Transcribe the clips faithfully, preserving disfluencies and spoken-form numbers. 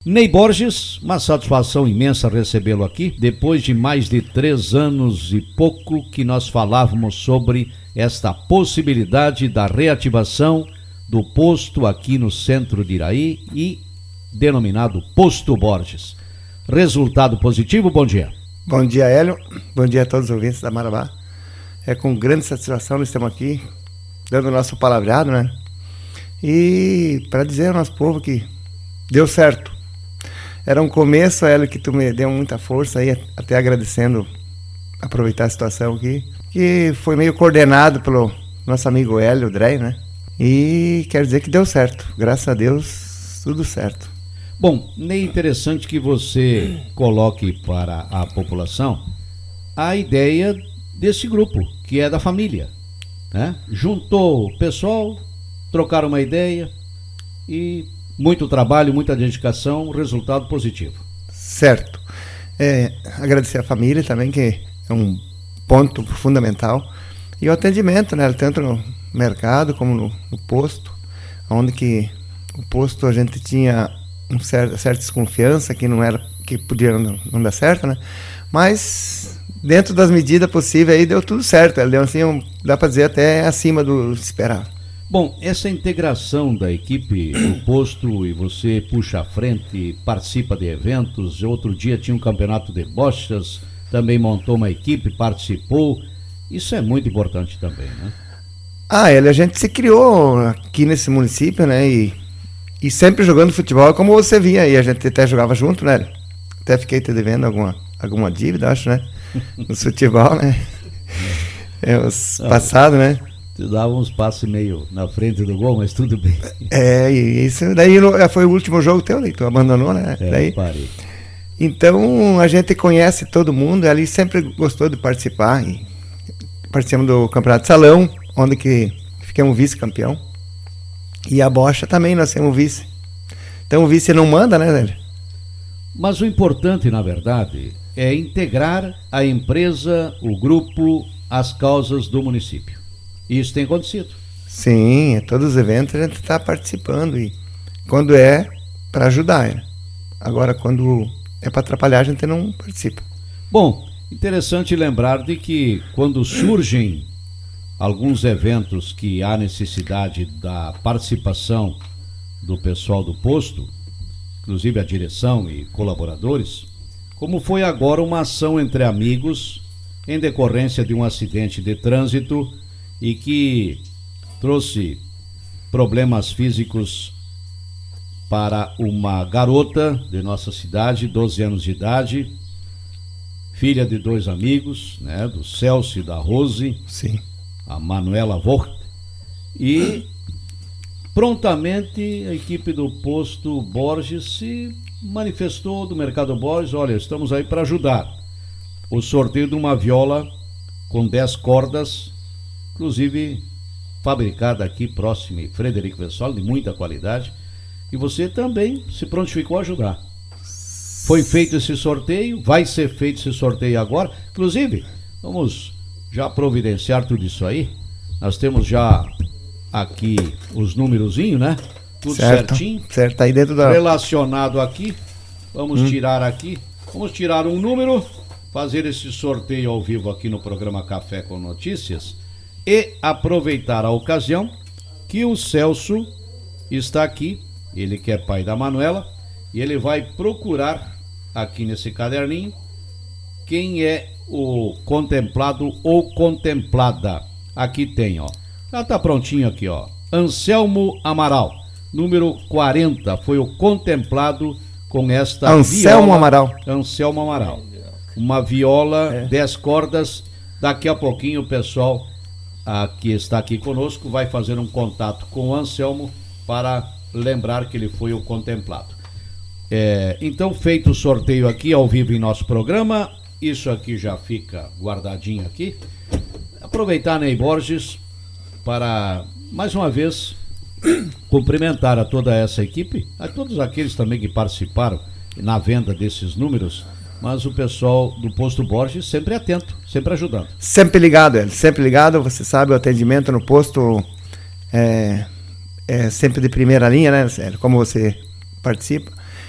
Ney Borges, uma satisfação imensa recebê-lo aqui, depois de mais de três anos e pouco que nós falávamos sobre esta possibilidade da reativação do posto aqui no centro de Iraí e denominado Posto Borges. Resultado positivo, bom dia. Bom dia, Hélio, bom dia a todos os ouvintes da Marabá. É com grande satisfação nós estamos aqui, dando o nosso palavreado, né? E para dizer ao nosso povo que deu certo. Era um começo, Hélio, que tu me deu muita força aí, até agradecendo, aproveitar a situação aqui, que foi meio coordenado pelo nosso amigo Hélio Drey, né? E quero dizer que deu certo, graças a Deus, tudo certo. Bom, é interessante que você coloque para a população a ideia desse grupo, que é da família, né? Juntou o pessoal, trocaram uma ideia e... muito trabalho, muita dedicação, resultado positivo. Certo. É, agradecer a família também, que é um ponto fundamental. E o atendimento, né? Tanto no mercado como no, no posto, onde que o posto a gente tinha um certo, certa desconfiança que não era, que podia não, não dar certo, né? Mas dentro das medidas possíveis aí deu tudo certo. Deu assim, um, dá para dizer até acima do esperado. Bom, essa integração da equipe do posto e você puxa à frente, participa de eventos, outro dia tinha um campeonato de bochas, também montou uma equipe, participou, isso é muito importante também, né? Ah, ele, a gente se criou aqui nesse município, né, e, e sempre jogando futebol, como você via aí, a gente até jogava junto, né? Até fiquei te devendo alguma, alguma dívida, acho, né? No futebol, né? É, os passados, né? Tu dava uns passos meio na frente do gol, mas tudo bem. É, isso daí foi o último jogo teu, né? Tu abandonou, né? É, daí, parei. Então, a gente conhece todo mundo, ali sempre gostou de participar. E participamos do Campeonato de Salão, onde que ficamos vice-campeão. E a bocha também, nós somos vice. Então, o vice não manda, né, velho? Mas o importante, na verdade, é integrar a empresa, o grupo, as causas do município. Isso tem acontecido? Sim, todos os eventos a gente está participando e quando é para ajudar, né? Agora quando é para atrapalhar a gente não participa. Bom, interessante lembrar de que quando surgem alguns eventos que há necessidade da participação do pessoal do posto, inclusive a direção e colaboradores, como foi agora uma ação entre amigos em decorrência de um acidente de trânsito e que trouxe problemas físicos para uma garota de nossa cidade, doze anos de idade, filha de dois amigos, né, do Celso e da Rose. Sim. A Manuela Vogt, e prontamente a equipe do posto Borges se manifestou, do Mercado Borges: olha, estamos aí para ajudar. O sorteio de uma viola com dez cordas, inclusive fabricada aqui próximo em Frederico Vessoli, de muita qualidade, e você também se prontificou a ajudar. Foi feito esse sorteio, vai ser feito esse sorteio agora, inclusive vamos já providenciar tudo isso aí. Nós temos já aqui os numerozinhos, né? Tudo certo, certinho. Certo, aí dentro da... relacionado aqui. Vamos hum. tirar aqui. Vamos tirar um número, fazer esse sorteio ao vivo aqui no programa Café com Notícias e aproveitar a ocasião que o Celso está aqui, ele que é pai da Manuela, e ele vai procurar aqui nesse caderninho quem é o contemplado ou contemplada. Aqui tem, ó. Já tá prontinho aqui, ó. Anselmo Amaral, número quarenta, foi o contemplado com esta Anselmo viola. Amaral. Anselmo Amaral. Uma viola, é. dez cordas. Daqui a pouquinho o pessoal a, que está aqui conosco vai fazer um contato com o Anselmo para lembrar que ele foi o contemplado. É, então, feito o sorteio aqui ao vivo em nosso programa, isso aqui já fica guardadinho aqui. Aproveitar, Ney Borges, para mais uma vez cumprimentar a toda essa equipe, a todos aqueles também que participaram na venda desses números, mas o pessoal do Posto Borges sempre atento, sempre ajudando. Sempre ligado, ele, sempre ligado. Você sabe, o atendimento no posto é, é sempre de primeira linha, né, como você participa.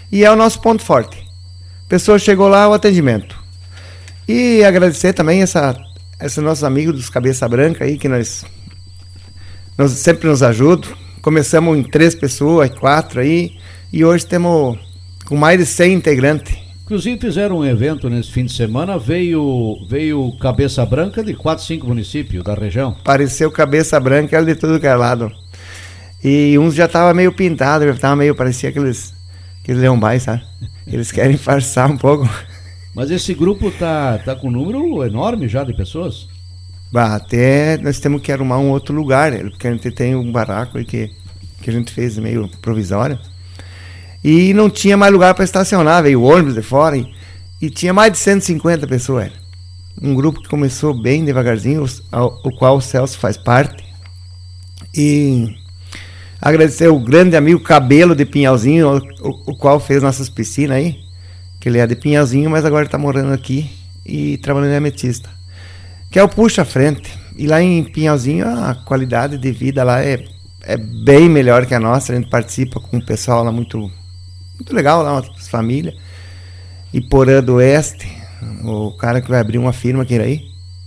E é o nosso ponto forte. A pessoa chegou lá, o atendimento. E agradecer também essa, esses nossos amigos dos Cabeça Branca aí, que nós, nós sempre nos ajudam. Começamos em três pessoas, quatro aí, e hoje temos com mais de cem integrantes. Inclusive fizeram um evento nesse fim de semana, veio, veio Cabeça Branca de quatro, cinco municípios da região. Pareceu Cabeça Branca de tudo que é lado. E uns já estavam meio pintados, já estavam meio, parecia aqueles, aqueles leões, sabe? Eles querem farçar um pouco. Mas esse grupo tá, tá com um número enorme já de pessoas? Bah, até nós temos que arrumar um outro lugar, porque a gente tem um barraco aí que, que a gente fez meio provisório. E não tinha mais lugar para estacionar, veio ônibus de fora e, e tinha mais de cento e cinquenta pessoas. Um grupo que começou bem devagarzinho, ao, o qual o Celso faz parte. E agradecer o grande amigo Cabelo de Pinhalzinho, o, o, o qual fez nossas piscinas aí, que ele é de Pinhalzinho, mas agora está morando aqui e trabalhando em Ametista, que é o puxa frente. E lá em Pinhalzinho a qualidade de vida lá é, é bem melhor que a nossa. A gente participa com um pessoal lá muito, muito legal, lá, umas famílias. E Porã do Oeste, o cara que vai abrir uma firma aqui aí,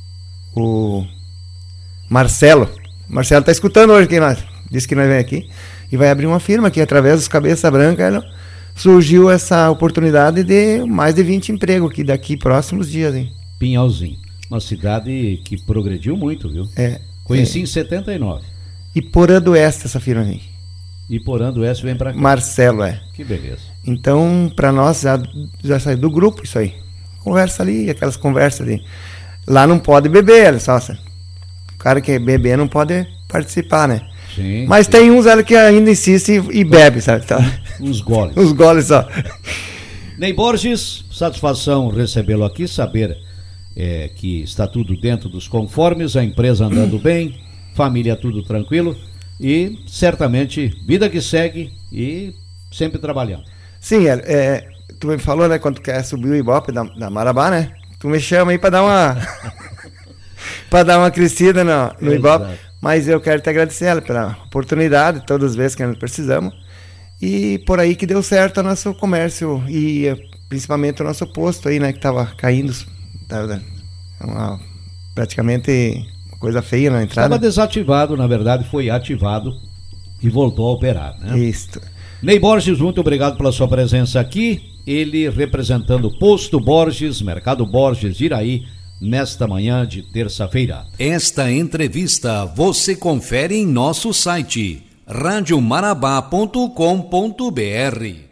o Marcelo. O Marcelo tá escutando hoje, que nós disse que nós vem aqui, e vai abrir uma firma aqui através dos Cabeça Branca. Surgiu essa oportunidade de mais de vinte empregos aqui daqui próximos dias, hein? Pinhalzinho, uma cidade que progrediu muito, viu? É. Conheci é. em setenta e nove. E Porã do Oeste essa firma vem. E Porã do Oeste vem pra cá. Marcelo, é. Que beleza. Então, pra nós, já, já saiu do grupo isso aí. Conversa ali, aquelas conversas ali. Lá não pode beber, olha só. O cara que beber não pode participar, né? Sim, mas sim. Tem uns ali que ainda insiste e, e bebe, sabe? Tá? Uns goles. Uns goles só. Ney Borges, satisfação recebê-lo aqui, saber é, que está tudo dentro dos conformes, a empresa andando bem, família tudo tranquilo e certamente vida que segue e sempre trabalhando. Sim, é, é, tu me falou, né, quando tu quer subir o Ibope da, da Marabá, né? Tu me chama aí para dar uma para dar uma crescida no, no Ibope. Mas eu quero te agradecer ela pela oportunidade, todas as vezes que nós precisamos. E por aí que deu certo o nosso comércio e principalmente o nosso posto aí, né? Que estava caindo, tava uma, praticamente uma coisa feia na entrada. Estava desativado, na verdade foi ativado e voltou a operar, né? Isso. Ney Borges, muito obrigado pela sua presença aqui. Ele representando o Posto Borges, Mercado Borges, Iraí, nesta manhã de terça-feira. Esta entrevista você confere em nosso site rádio marabá ponto com ponto br.